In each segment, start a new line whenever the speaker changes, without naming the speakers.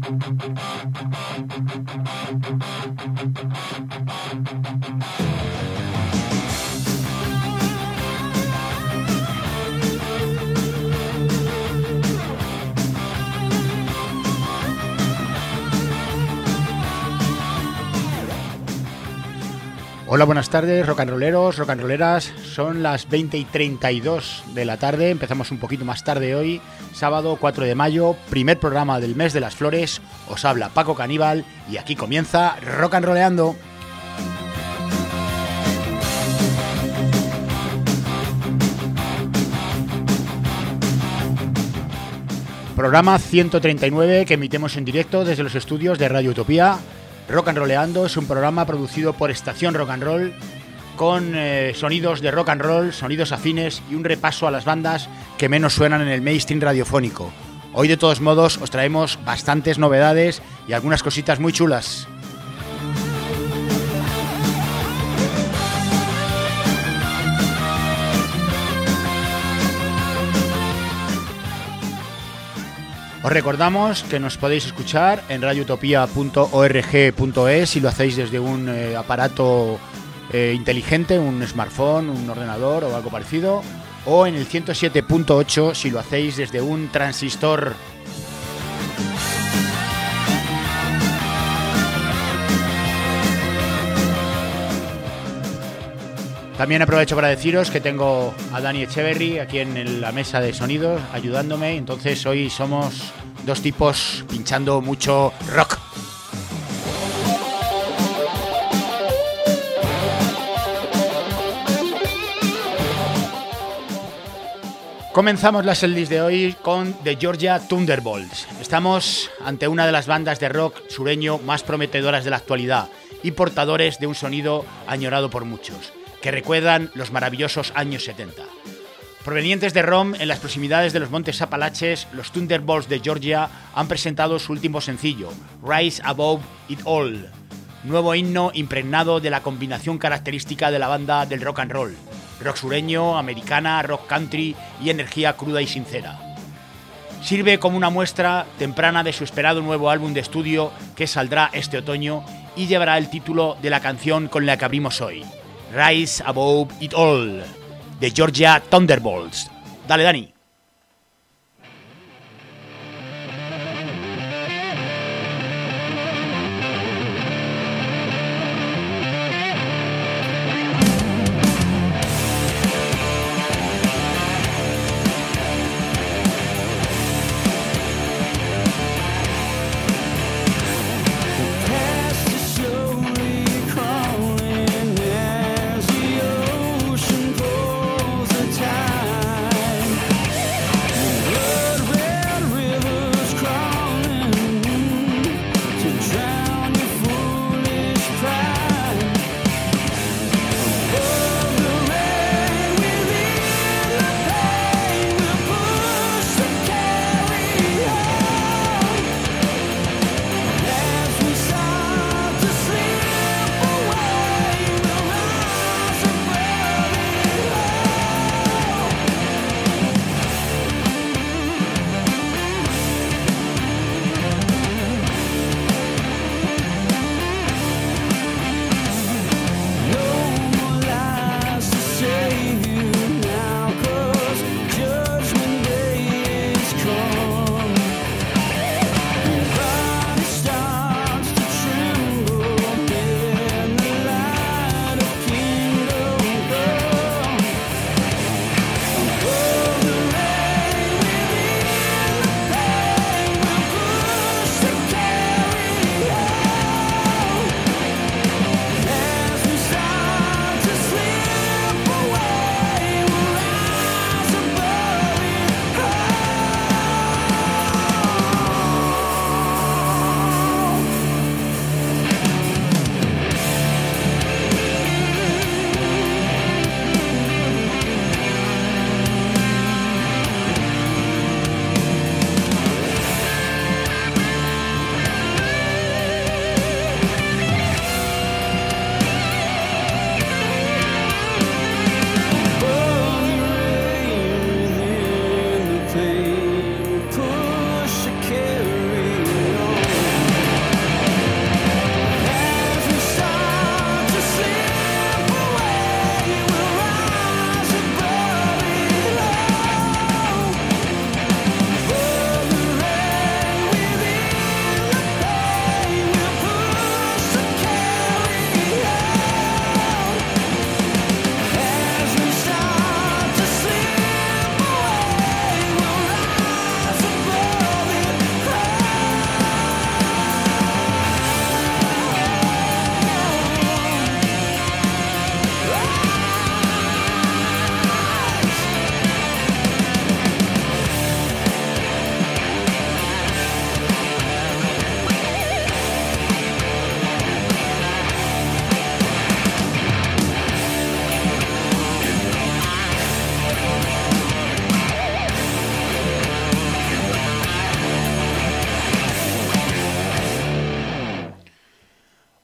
Hola, buenas tardes, rock and rolleros, rock and rolleras. Son las 20:32 de la tarde. Empezamos un poquito más tarde hoy, sábado 4 de mayo, primer programa del mes de las flores. Os habla Paco Caníbal y aquí comienza Rock and Rolleando. Programa 139 que emitimos en directo desde los estudios de Radio Utopía. Rock and Rolleando es un programa producido por Estación Rock and Roll con sonidos de rock and roll, sonidos afines y un repaso a las bandas que menos suenan en el mainstream radiofónico. Hoy de todos modos os traemos bastantes novedades y algunas cositas muy chulas. Os recordamos que nos podéis escuchar en radioutopia.org.es si lo hacéis desde un aparato inteligente, un smartphone, un ordenador o algo parecido, o en el 107.8 si lo hacéis desde un transistor. También aprovecho para deciros que tengo a Dani Echeverry aquí en la mesa de sonidos ayudándome. Entonces hoy somos dos tipos pinchando mucho rock. Comenzamos la setlist de hoy con The Georgia Thunderbolts. Estamos ante una de las bandas de rock sureño más prometedoras de la actualidad y portadores de un sonido añorado por muchos, que recuerdan los maravillosos años 70. Provenientes de Rome, en las proximidades de los Montes Apalaches, los Thunderbolts de Georgia han presentado su último sencillo, Rise Above It All, nuevo himno impregnado de la combinación característica de la banda del rock and roll, rock sureño, americana, rock country y energía cruda y sincera. Sirve como una muestra temprana de su esperado nuevo álbum de estudio que saldrá este otoño y llevará el título de la canción con la que abrimos hoy, Rise Above It All, de Georgia Thunderbolts. Dale, Dani.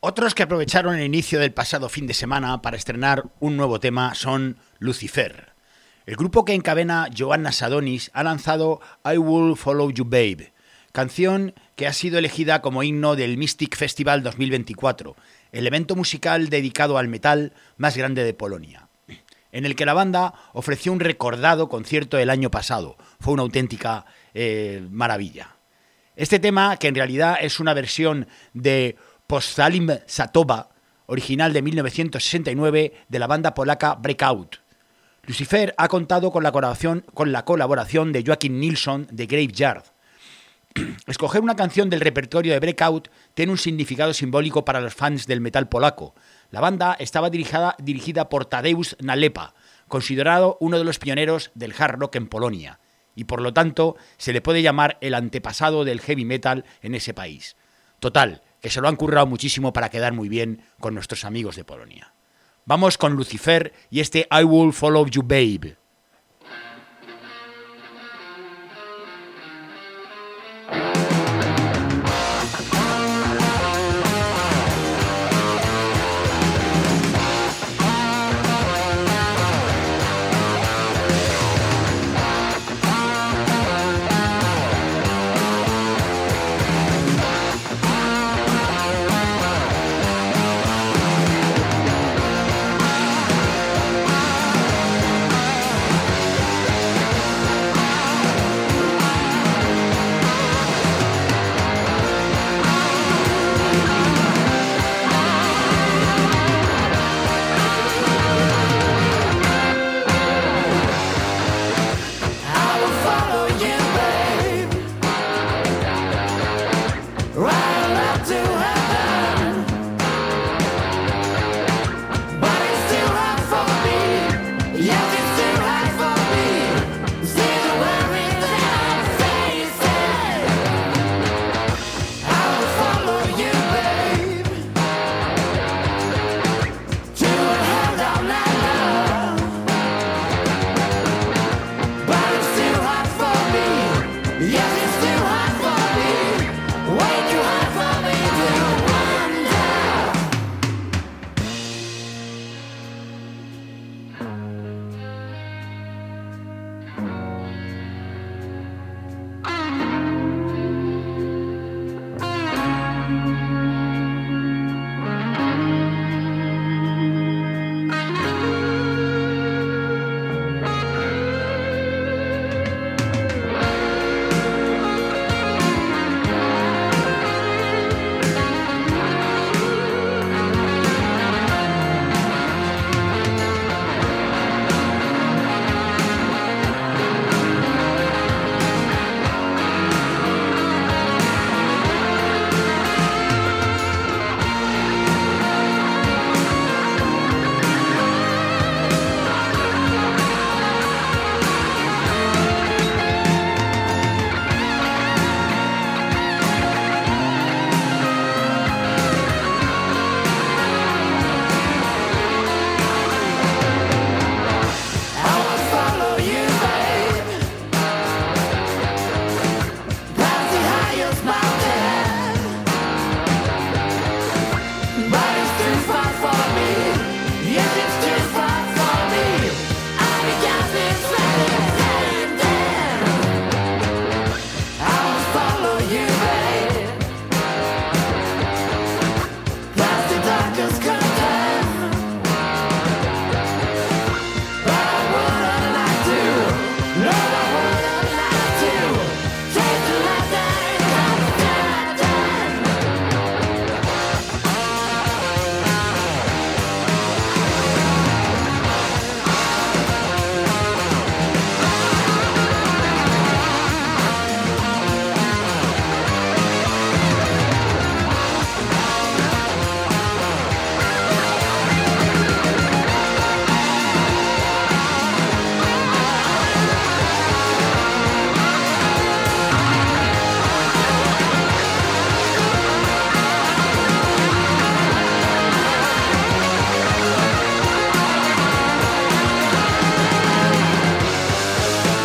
Otros que aprovecharon el inicio del pasado fin de semana para estrenar un nuevo tema son Lucifer. El grupo que encabena Joanna Sadonis ha lanzado I Will Follow You Babe, canción que ha sido elegida como himno del Mystic Festival 2024, el evento musical dedicado al metal más grande de Polonia, en el que la banda ofreció un recordado concierto el año pasado. Fue una auténtica maravilla. Este tema, que en realidad es una versión de Postalim Satoba, original de 1969, de la banda polaca Breakout. Lucifer ha contado con la colaboración de Joakim Nilsson de Graveyard. Escoger una canción del repertorio de Breakout tiene un significado simbólico para los fans del metal polaco. La banda estaba dirigida por Tadeusz Nalepa, considerado uno de los pioneros del hard rock en Polonia, y por lo tanto se le puede llamar el antepasado del heavy metal en ese país. Total, que se lo han currado muchísimo para quedar muy bien con nuestros amigos de Polonia. Vamos con Lucifer y este I Will Follow You Babe.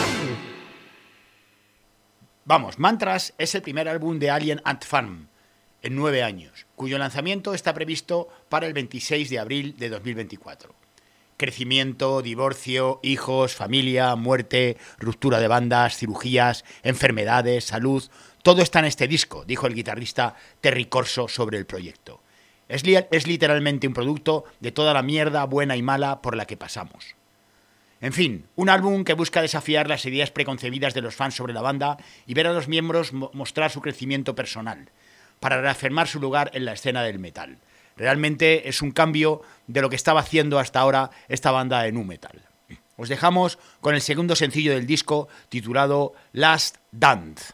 Vamos, Mantras es el primer álbum de Alien Ant Farm, en 9 años, cuyo lanzamiento está previsto para el 26 de abril de 2024. Crecimiento, divorcio, hijos, familia, muerte, ruptura de bandas, cirugías, enfermedades, salud, todo está en este disco, dijo el guitarrista Terry Corso sobre el proyecto. Es literalmente un producto de toda la mierda buena y mala por la que pasamos. En fin, un álbum que busca desafiar las ideas preconcebidas de los fans sobre la banda y ver a los miembros mostrar su crecimiento personal, para reafirmar su lugar en la escena del metal. Realmente es un cambio de lo que estaba haciendo hasta ahora esta banda de nu metal. Os dejamos con el segundo sencillo del disco, titulado Last Dance.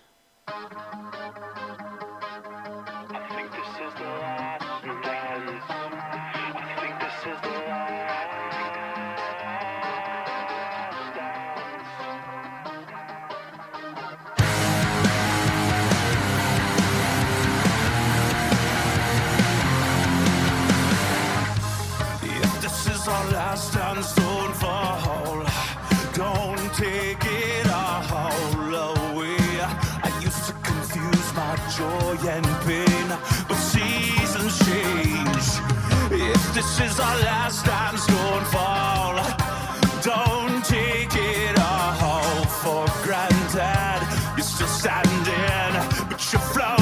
Our last dance, don't fall, don't take it all away. I used to confuse my joy and pain, but seasons change. If this is our last dance, don't fall, don't take it all for granted. You're still standing, but you're floating.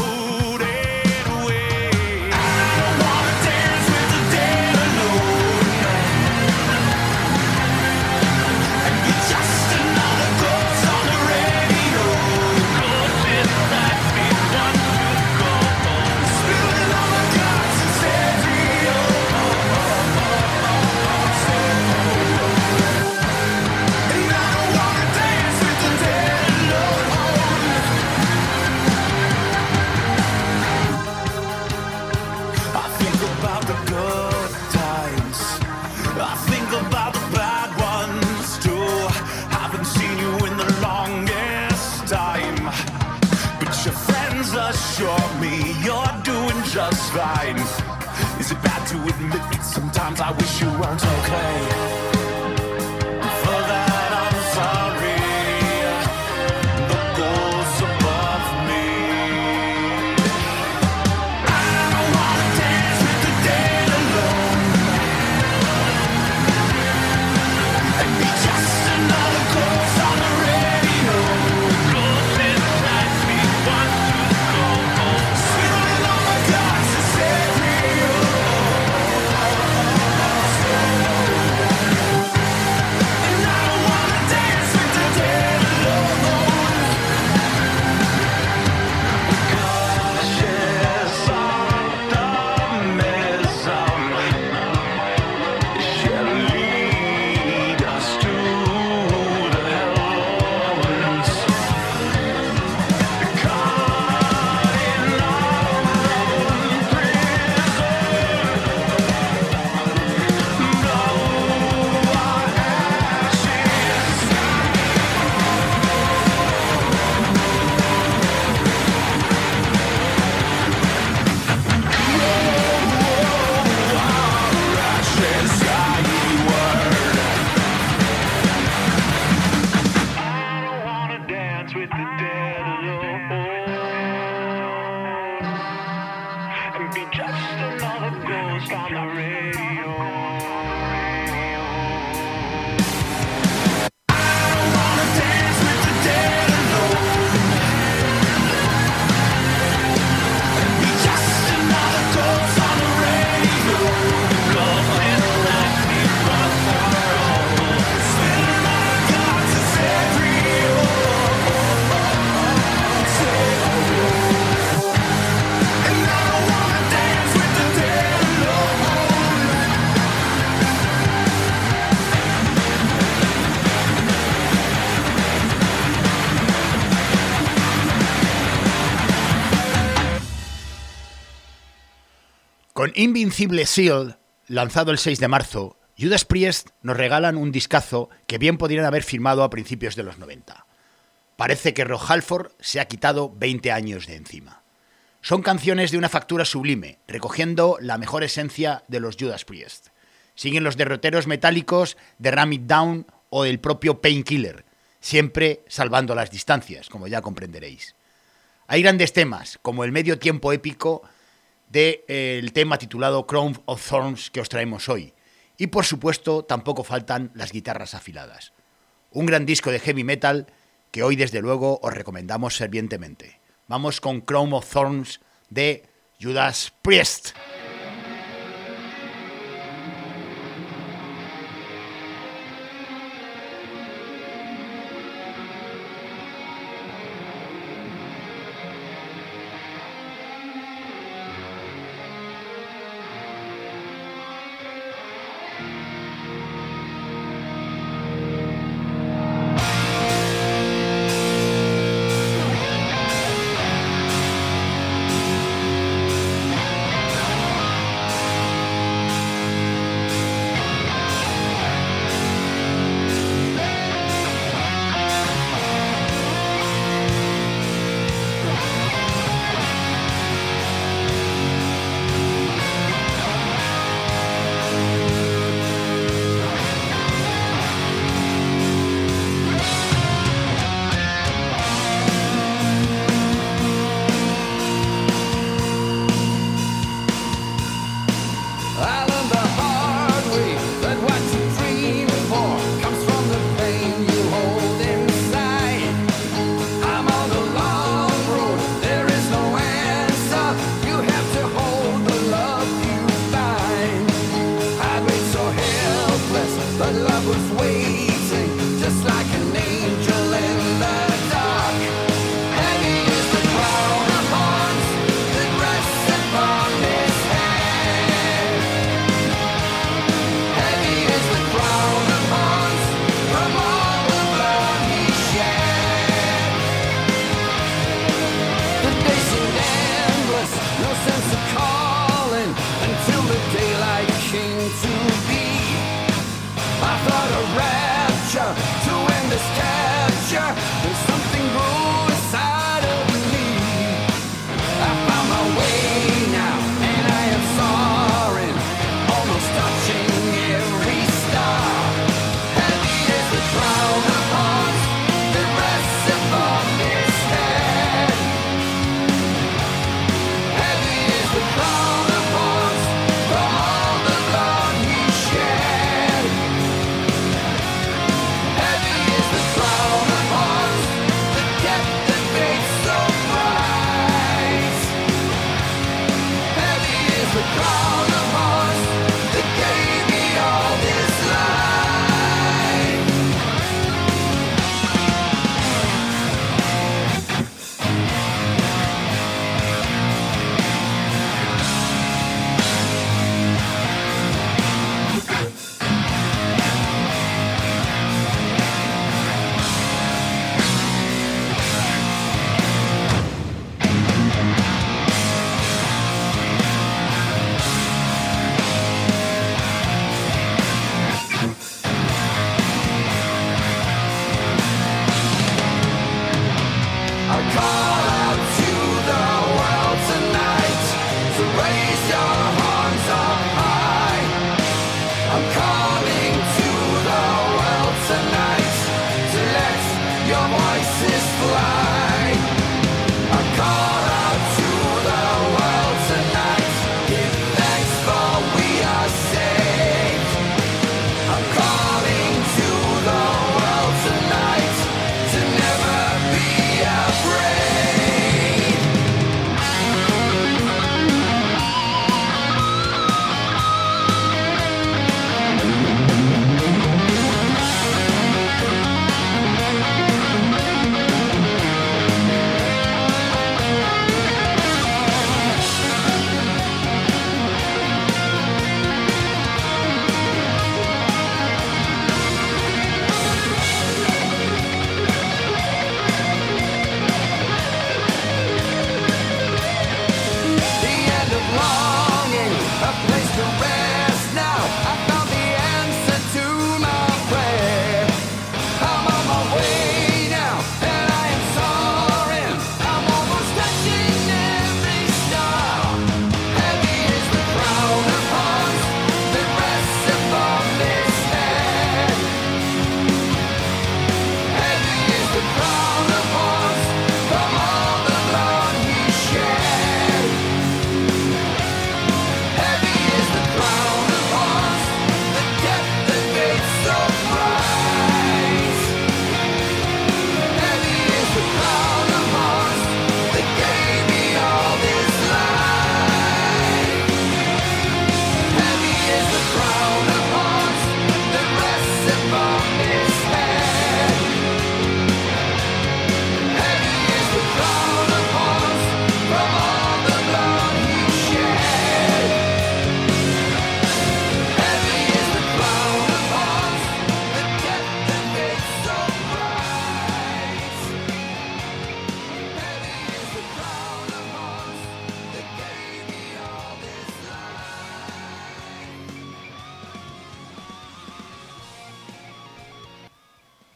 Assure me you're doing just fine. Is it bad to admit that sometimes I wish you weren't okay? For that I'm sorry. The goal's above me. I don't wanna dance with the dead alone and be just another ghost on the radio. Ghost inside me wants
Con Invincible Seal, lanzado el 6 de marzo, Judas Priest nos regalan un discazo que bien podrían haber firmado a principios de los 90. Parece que Rob Halford se ha quitado 20 años de encima. Son canciones de una factura sublime, recogiendo la mejor esencia de los Judas Priest. Siguen los derroteros metálicos de Ram It Down o del propio Painkiller, siempre salvando las distancias, como ya comprenderéis. Hay grandes temas, como el medio tiempo épico del tema titulado Crown of Thorns que os traemos hoy. Y por supuesto tampoco faltan las guitarras afiladas. Un gran disco de heavy metal que hoy desde luego os recomendamos fervientemente. Vamos con Crown of Thorns de Judas Priest.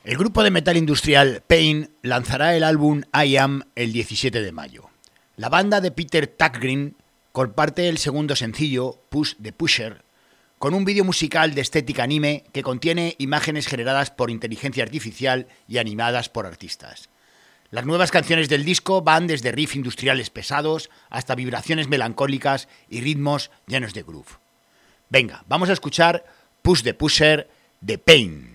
El grupo de metal industrial Pain lanzará el álbum I Am el 17 de mayo. La banda de Peter Tägtgren comparte el segundo sencillo, Push the Pusher, con un vídeo musical de estética anime que contiene imágenes generadas por inteligencia artificial y animadas por artistas. Las nuevas canciones del disco van desde riffs industriales pesados hasta vibraciones melancólicas y ritmos llenos de groove. Venga, vamos a escuchar Push the Pusher de Pain.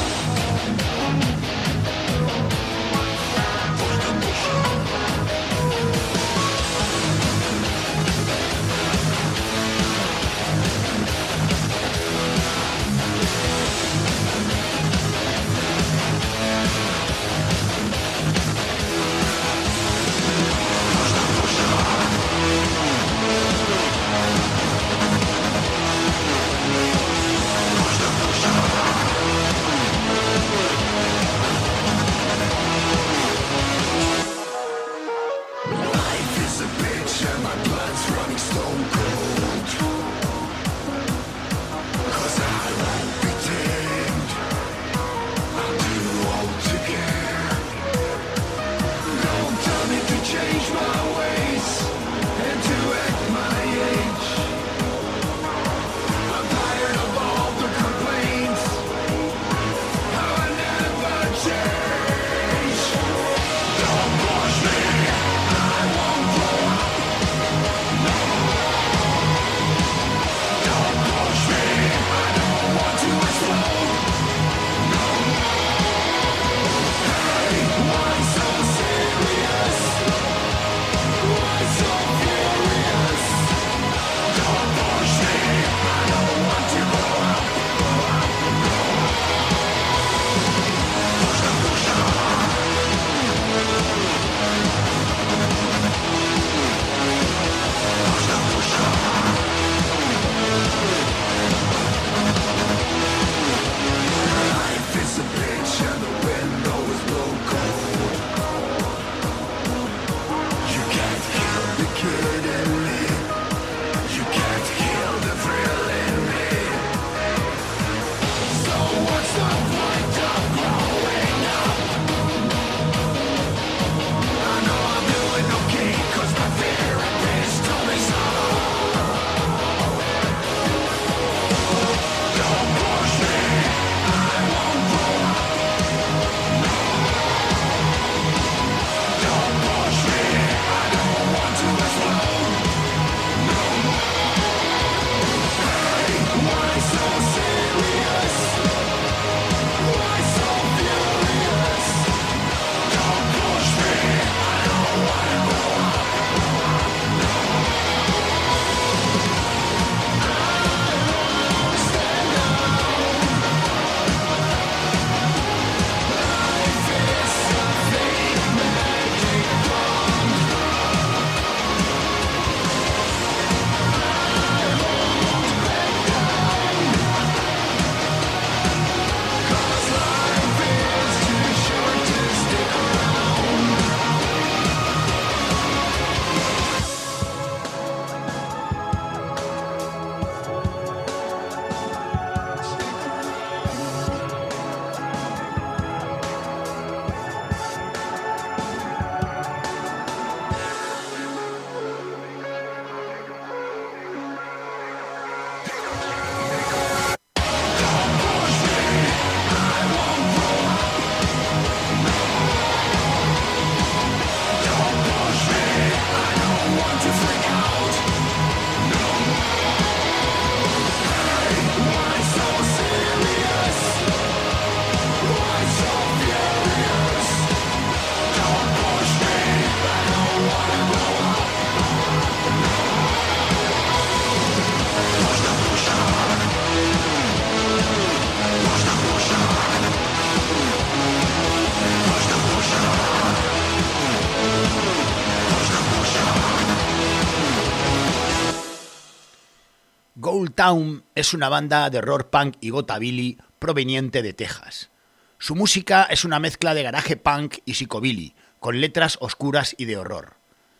Ghoul Town es una banda de rock punk y gotabilly proveniente de Texas. Su música es una mezcla de garaje punk y psicobilly, con letras oscuras y de horror.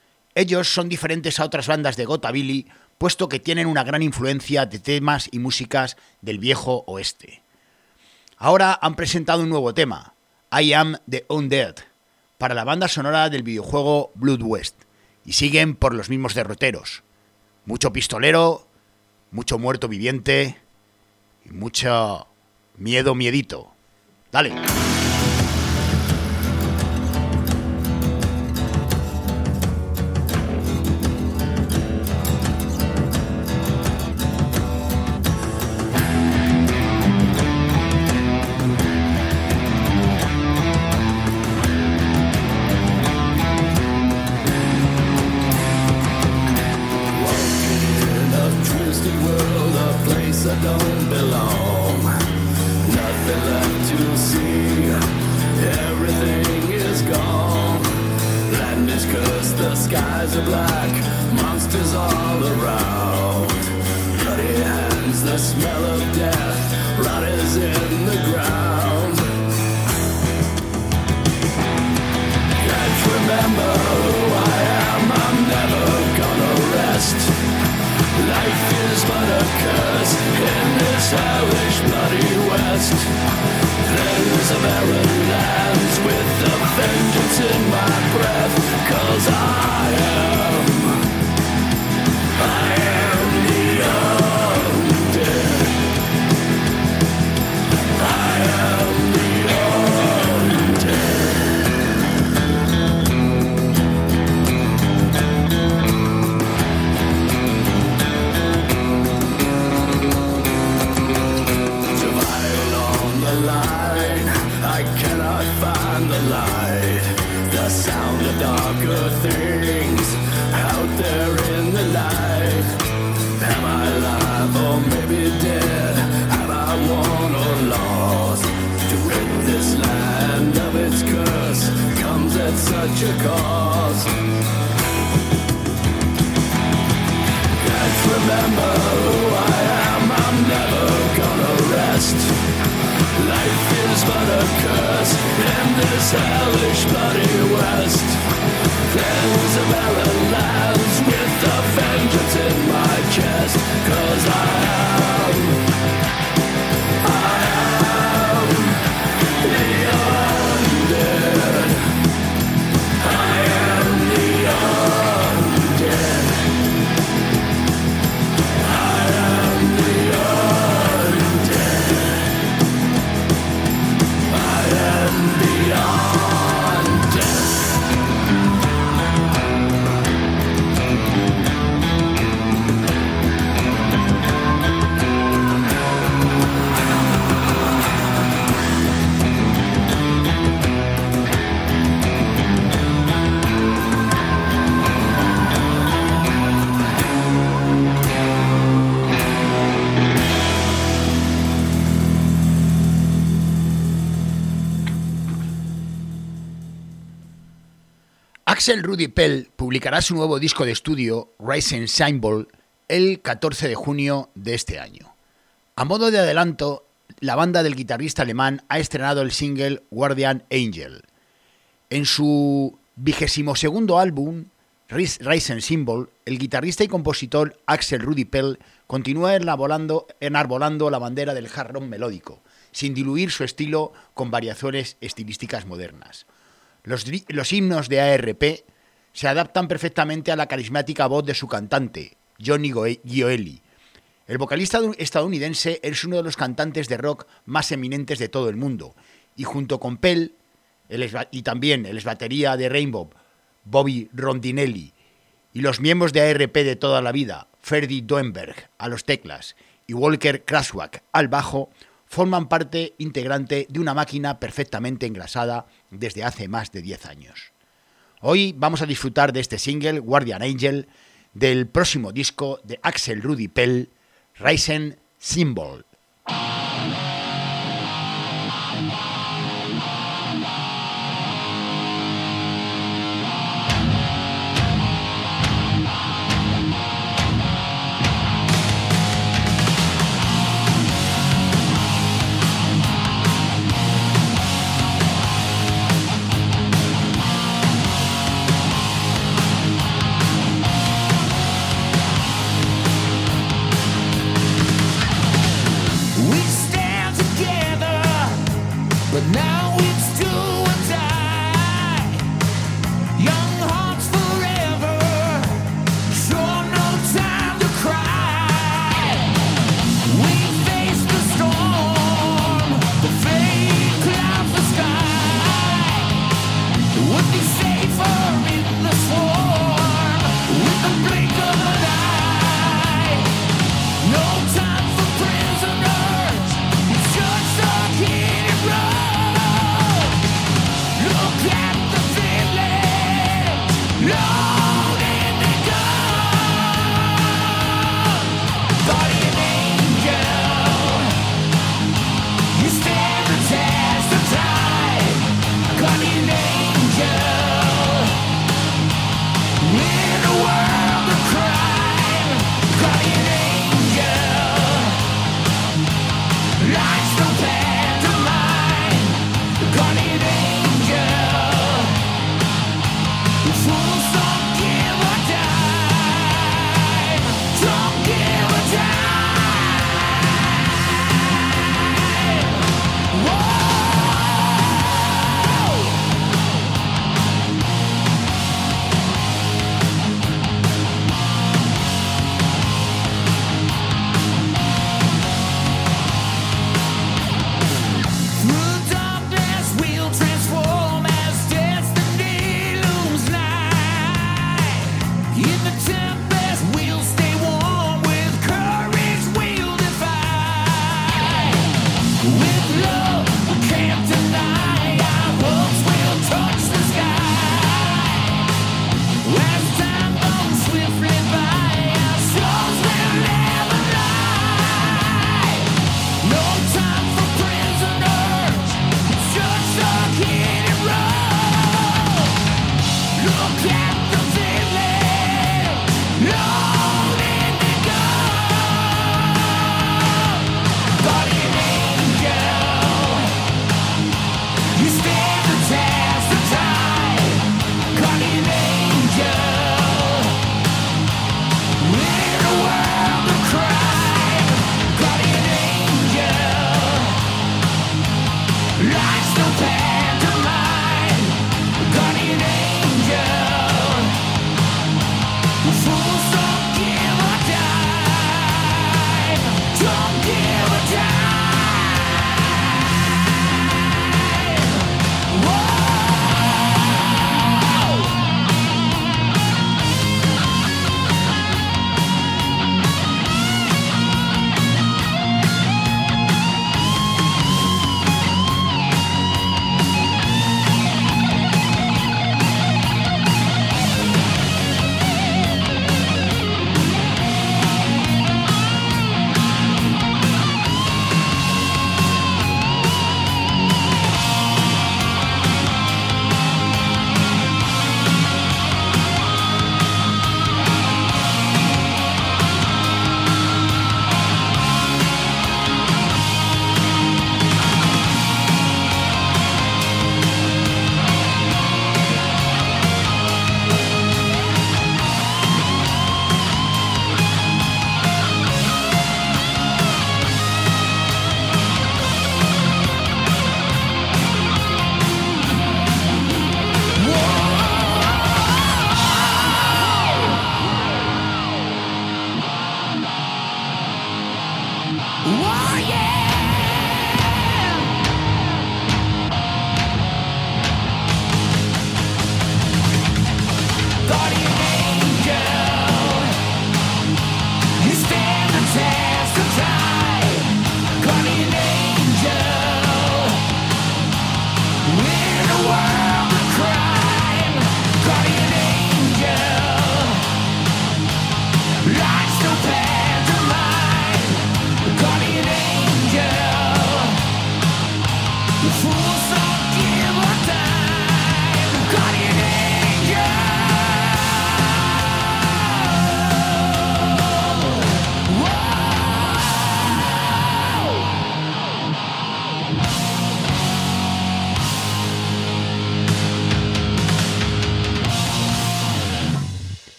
Ellos son diferentes a otras bandas de gotabilly, puesto que tienen una gran influencia de temas y músicas del viejo oeste. Ahora han presentado un nuevo tema, I Am the Undead, para la banda sonora del videojuego Blood West, y siguen por los mismos derroteros. Mucho pistolero, mucho muerto viviente y mucho miedito. Dale. Axel Rudi Pell publicará su nuevo disco de estudio, Rising Symbol, el 14 de junio de este año. A modo de adelanto, la banda del guitarrista alemán ha estrenado el single Guardian Angel. En su 22º álbum, Rising Symbol, el guitarrista y compositor Axel Rudi Pell continúa enarbolando la bandera del hard rock melódico, sin diluir su estilo con variaciones estilísticas modernas. Los himnos de ARP se adaptan perfectamente a la carismática voz de su cantante, Johnny Gioeli. El vocalista estadounidense es uno de los cantantes de rock más eminentes de todo el mundo, y junto con Pell, y también el exbatería de Rainbow, Bobby Rondinelli, y los miembros de ARP de toda la vida, Ferdy Doenberg a los teclas y Walker Kraswak al bajo, forman parte integrante de una máquina perfectamente engrasada desde hace más de 10 años. Hoy vamos a disfrutar de este single, Guardian Angel, del próximo disco de Axel Rudi Pell, Rising Symbol.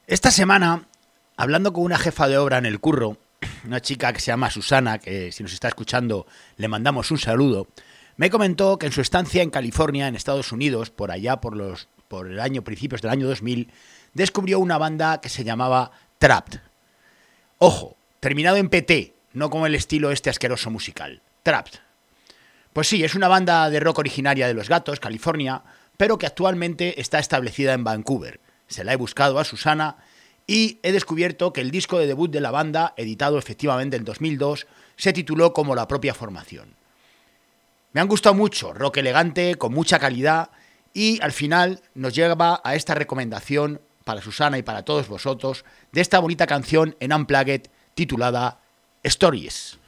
Esta semana, hablando con una jefa de obra en el curro, una chica que se llama Susana, que si nos está escuchando le mandamos un saludo, me comentó que en su estancia en California, en Estados Unidos, por allá por el año principios del año 2000, descubrió una banda que se llamaba Trapped. Ojo, terminado en PT, no como el estilo este asqueroso musical. Trapped. Pues sí, es una banda de rock originaria de Los Gatos, California, pero que actualmente está establecida en Vancouver. Se la he buscado a Susana y he descubierto que el disco de debut de la banda, editado efectivamente en 2002, se tituló como la propia formación. Me han gustado mucho, rock elegante, con mucha calidad, y al final nos lleva a esta recomendación para Susana y para todos vosotros de esta bonita canción en Unplugged titulada Stories.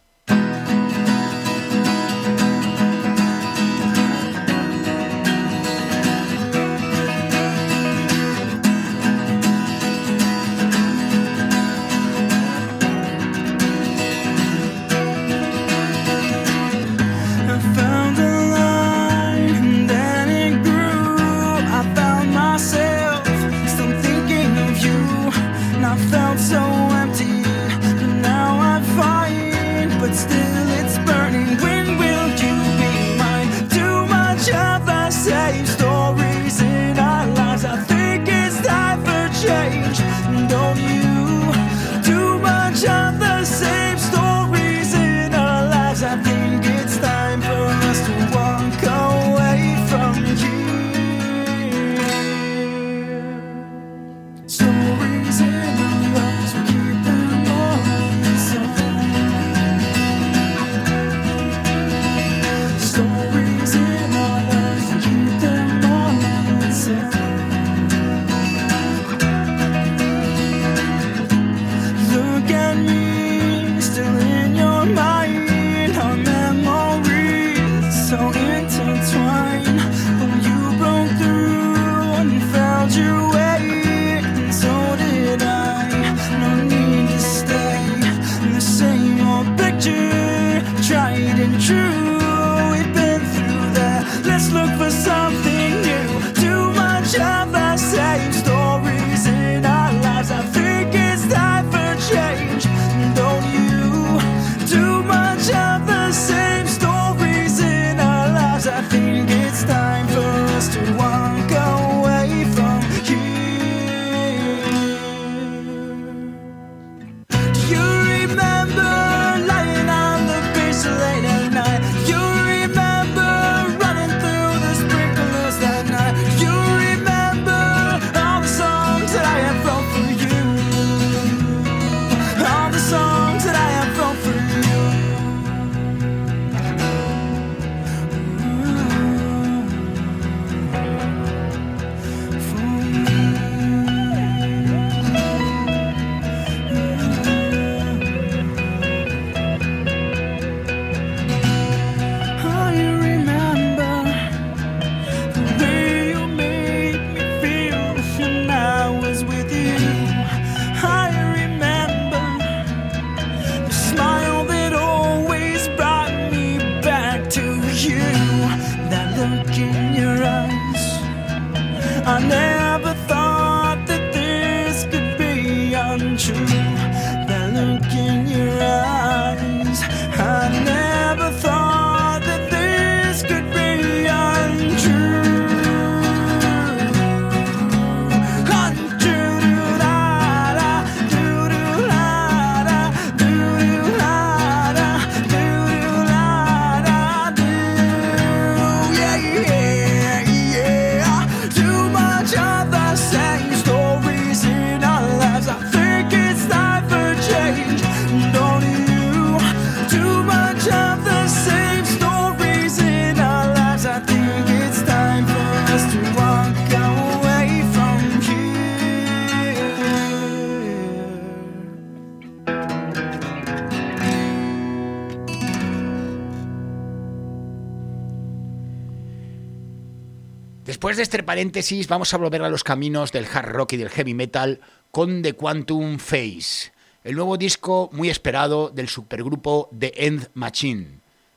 Después de este paréntesis, vamos a volver a los caminos del hard rock y del heavy metal con The Quantum Phase, el nuevo disco muy esperado del supergrupo The End Machine.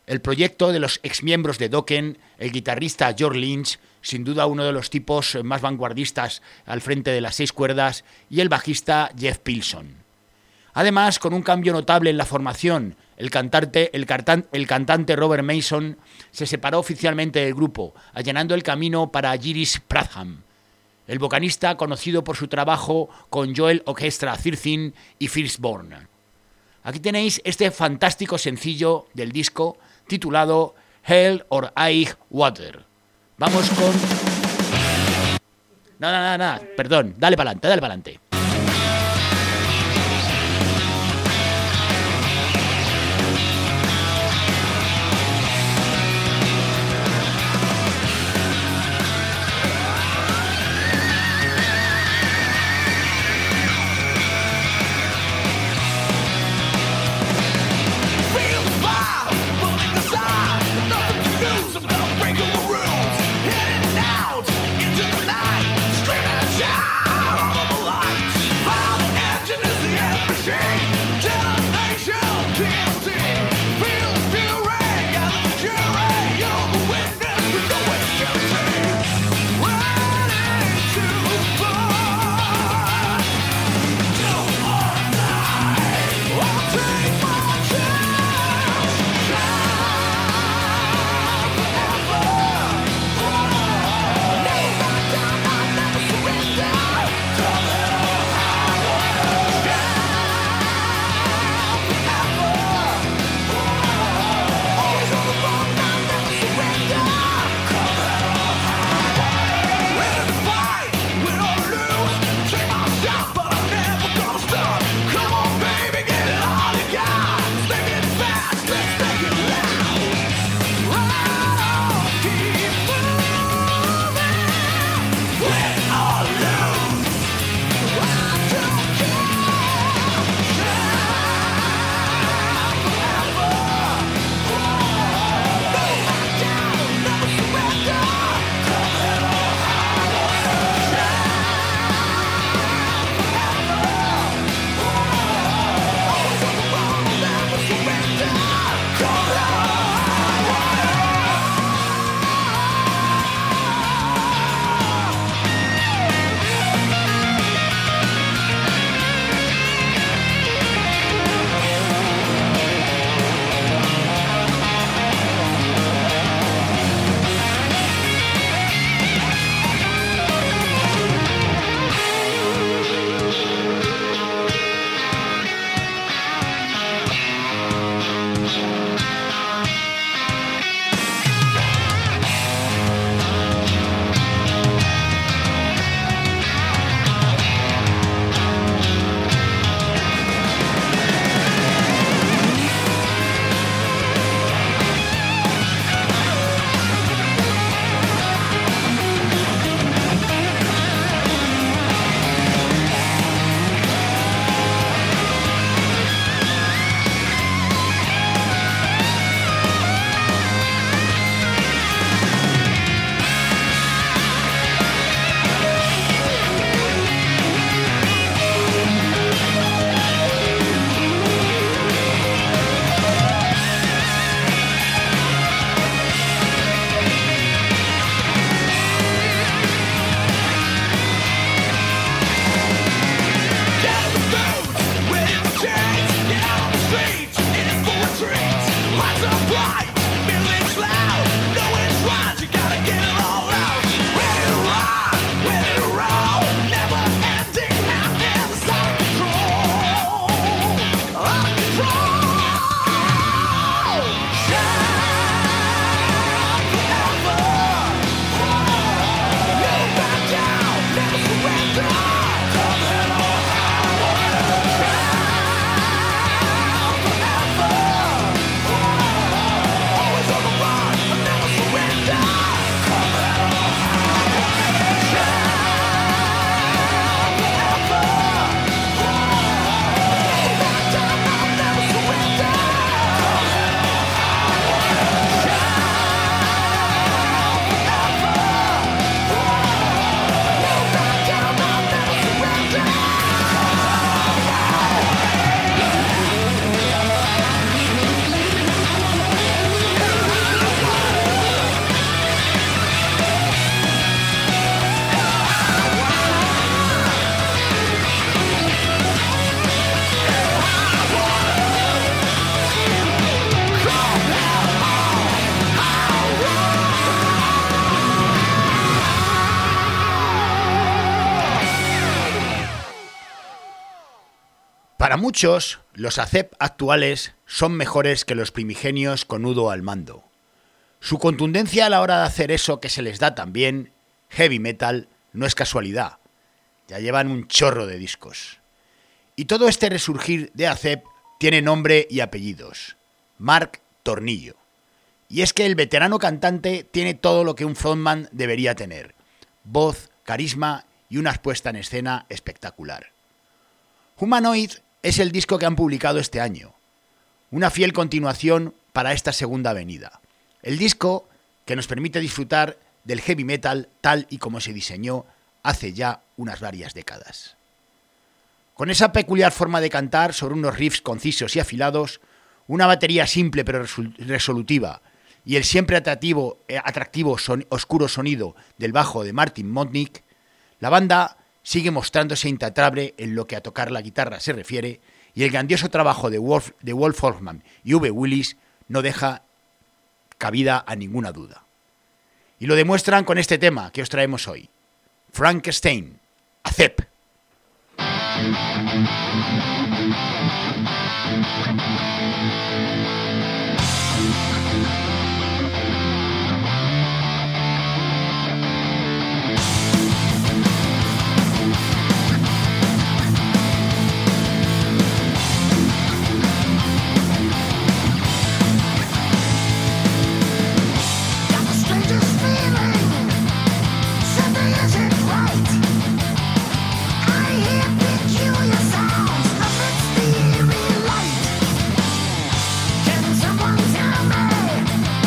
El proyecto de los exmiembros de Dokken, el guitarrista George Lynch, sin duda uno de los tipos más vanguardistas al frente de las 6 cuerdas, y el bajista Jeff Pilson. Además, con un cambio notable en la formación, el cantante Robert Mason se separó oficialmente del grupo, allanando el camino para Girish Pradhan, el vocalista conocido por su trabajo con Joel Orchestra 13 y Firstborn. Aquí tenéis este fantástico sencillo del disco titulado Hell or High Water. Vamos con... Nada, perdón, dale para adelante.
Breaking the rules, heading out into the night, screaming and shouting all of the lights.
Para muchos, los ACEP actuales son mejores que los primigenios con Udo al mando. Su contundencia a la hora de hacer eso que se les da tan bien, heavy metal, no es casualidad. Ya llevan un chorro de discos. Y todo este resurgir de ACEP tiene nombre y apellidos. Mark Tornillo. Y es que el veterano cantante tiene todo lo que un frontman debería tener. Voz, carisma y una puesta en escena espectacular. Humanoid es el disco que han publicado este año. Una fiel continuación para esta segunda venida. El disco que nos permite disfrutar del heavy metal tal y como se diseñó hace ya unas varias décadas. Con esa peculiar forma de cantar sobre unos riffs concisos y afilados, una batería simple pero resolutiva y el siempre atractivo oscuro sonido del bajo de Martin Monnik, la banda sigue mostrándose intratable en lo que a tocar la guitarra se refiere y el grandioso trabajo de Wolf Hoffmann y V. Willis no deja cabida a ninguna duda. Y lo demuestran con este tema que os traemos hoy. Frankenstein, ACEP.
Can someone tell me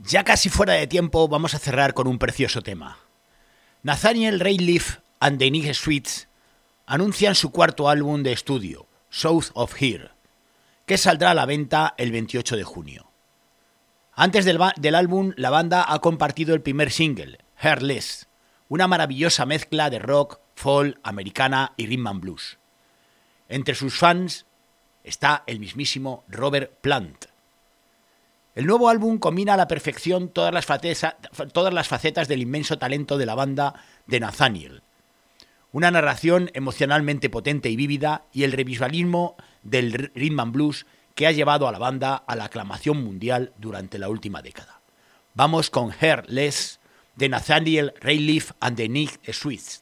Ya casi fuera de tiempo, vamos a cerrar con un precioso tema. Nathaniel Rateliff and the Nick Sweets anuncian su cuarto álbum de estudio, South of Here, que saldrá a la venta el 28 de junio. Antes del álbum, la banda ha compartido el primer single, Heartless, una maravillosa mezcla de rock, folk, americana y rhythm and blues. Entre sus fans está el mismísimo Robert Plant. El nuevo álbum combina a la perfección todas las facetas del inmenso talento de la banda de Nathaniel. Una narración emocionalmente potente y vívida y el revisualismo del rhythm and blues que ha llevado a la banda a la aclamación mundial durante la última década. Vamos con Heartless de Nathaniel Rateliff and the Nick Sweets.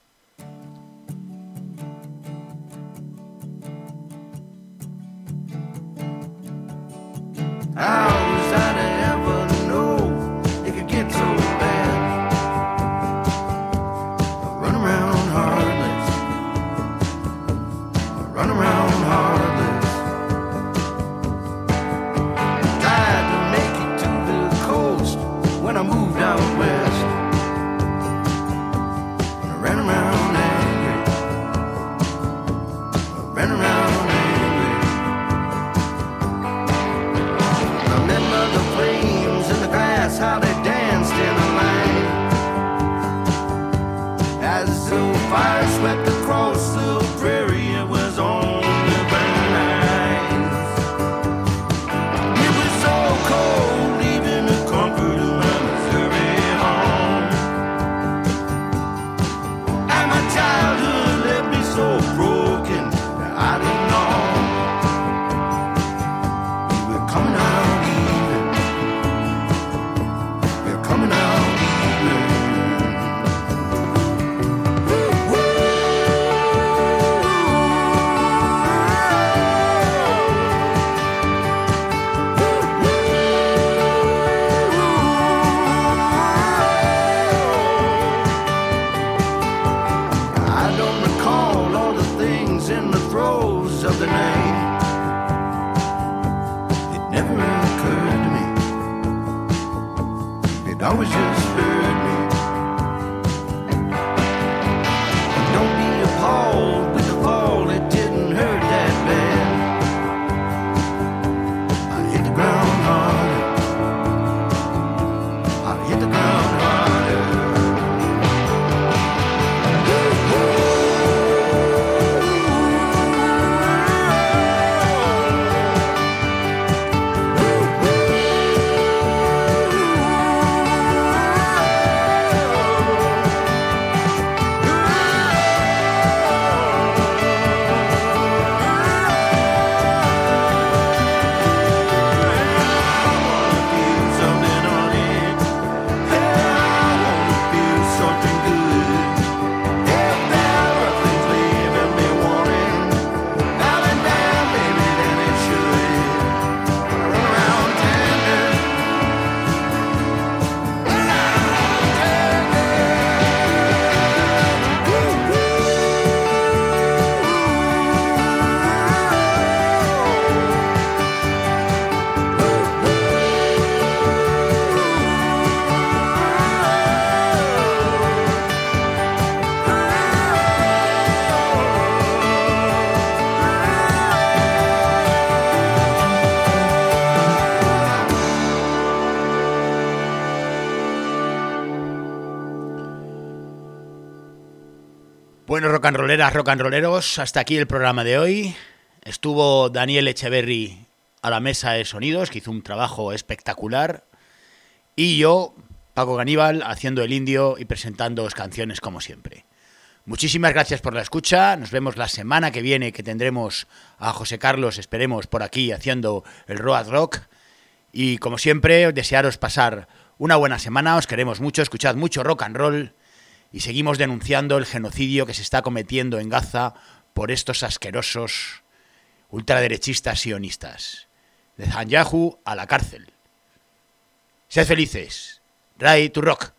How was I to ever know it could get so bad? I run around heartless. I run around heartless. Tried to make it to the coast when I moved out west. I ran around angry. I ran around angry. The flames in the grass, how they danced in a line, as the fire swept across the prairie. It was only burning eyes. It was so cold, leaving the comfort of my Missouri home, and my childhood left me so broken that I didn't know you were coming out. Of the night, it never occurred to me. It always just hurt me. And don't be appalled with the fall, it didn't hurt that bad. I hit the ground harder. I hit the ground harder.
Bueno, rock and rolleras, rock and rolleros, hasta aquí el programa de hoy. Estuvo Daniel Echeverry a la mesa de sonidos, que hizo un trabajo espectacular. Y yo, Paco Ganíbal, haciendo el indio y presentándoos canciones como siempre. Muchísimas gracias por la escucha. Nos vemos la semana que viene, que tendremos a José Carlos, esperemos, por aquí haciendo el Road Rock. Y como siempre, desearos pasar una buena semana. Os queremos mucho, escuchad mucho rock and roll. Y seguimos denunciando el genocidio que se está cometiendo en Gaza por estos asquerosos ultraderechistas sionistas. De Netanyahu a la cárcel. Sed felices. Rai to rock.